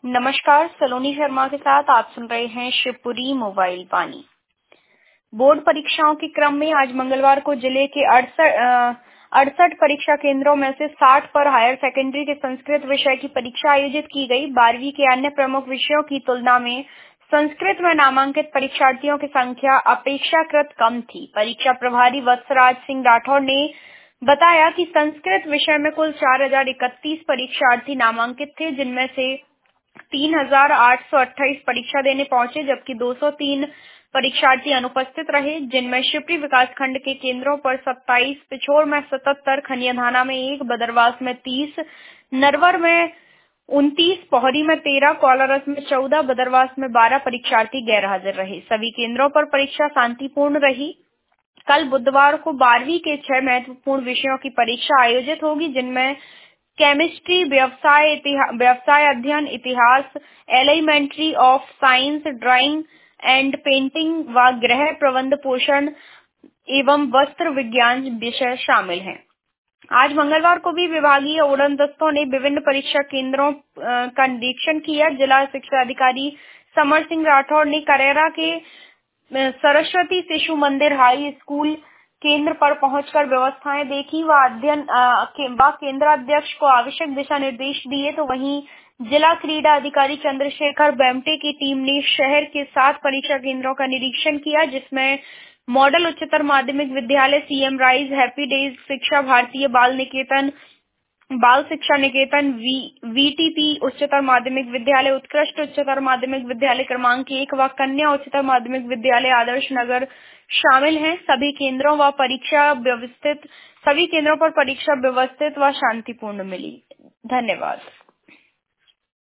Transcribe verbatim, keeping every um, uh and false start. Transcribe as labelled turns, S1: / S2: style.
S1: नमस्कार, सलोनी शर्मा के साथ आप सुन रहे हैं शिवपुरी मोबाइल वाणी। बोर्ड परीक्षाओं के क्रम में आज मंगलवार को जिले के अड़सठ अड़सठ परीक्षा केंद्रों में से साठ पर हायर सेकेंडरी के संस्कृत विषय की परीक्षा आयोजित की गई। बारहवीं के अन्य प्रमुख विषयों की तुलना में संस्कृत में नामांकित परीक्षार्थियों की संख्या अपेक्षाकृत कम थी। परीक्षा प्रभारी वत्सराज सिंह राठौड़ ने बताया कि संस्कृत विषय में कुल चार हजार इकतीस परीक्षार्थी नामांकित थे, जिनमें से तीन हजार आठ सौ अट्ठाईस परीक्षा देने पहुंचे, जबकि दो सौ तीन परीक्षार्थी अनुपस्थित रहे, जिनमें शिवपुरी विकासखंड के केंद्रों पर सत्ताईस, पिछोर में सतहत्तर, खनियाधाना में एक, बदरवास में तीस, नरवर में उनतीस, पोहरी में तेरह, कोलारस में चौदह, बदरवास में बारह परीक्षार्थी गैर हाजिर रहे। सभी केंद्रों पर परीक्षा शांतिपूर्ण रही। कल बुधवार को बारहवीं के छह महत्वपूर्ण विषयों की परीक्षा आयोजित होगी, जिनमें केमिस्ट्री, व्यवसाय व्यवसाय अध्ययन, इतिहास, elementary of science, drawing and painting व गृह प्रबंध पोषण एवं वस्त्र विज्ञान विषय शामिल हैं। आज मंगलवार को भी विभागीय उड़न दस्तों ने विभिन्न परीक्षा केंद्रों का निरीक्षण किया। जिला शिक्षा अधिकारी समर सिंह राठौड़ ने करेरा के सरस्वती शिशु मंदिर हाई स्कूल केंद्र पर पहुंचकर व्यवस्थाएं देखी व अध्ययन व केंद्राध्यक्ष को आवश्यक दिशा निर्देश दिए। तो वहीं जिला क्रीड़ा अधिकारी चंद्रशेखर बेमटे की टीम ने शहर के सात परीक्षा केंद्रों का निरीक्षण किया, जिसमें मॉडल उच्चतर माध्यमिक विद्यालय, सीएम राइज, हैप्पी डेज शिक्षा, भारतीय बाल निकेतन, बाल शिक्षा निकेतन, वी वीटीपी उच्चतर माध्यमिक विद्यालय, उत्कृष्ट उच्चतर माध्यमिक विद्यालय क्रमांक एक व कन्या उच्चतर माध्यमिक विद्यालय आदर्श नगर शामिल हैं। सभी केंद्रों व परीक्षा व्यवस्थित सभी केंद्रों पर परीक्षा व्यवस्थित व शांतिपूर्ण मिली। धन्यवाद।